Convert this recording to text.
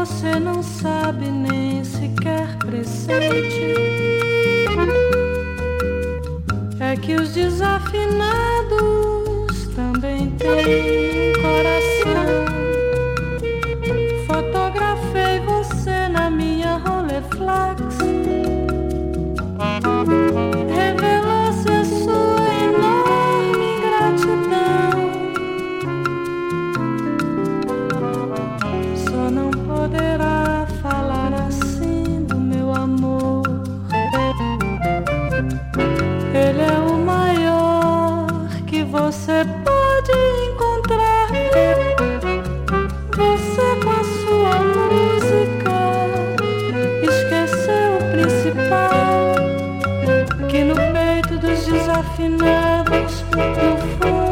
você não sabe nem sequer pressente é que os desafinados também têm coração. Fotografei você na minha Rolleiflex, revelou-se a sua enorme ingratidão. Só não poderá falar assim do meu amor. Ele é o maior que você pode encontrar. Você com a sua música esqueceu o principal, que no peito dos desafinados, no fundo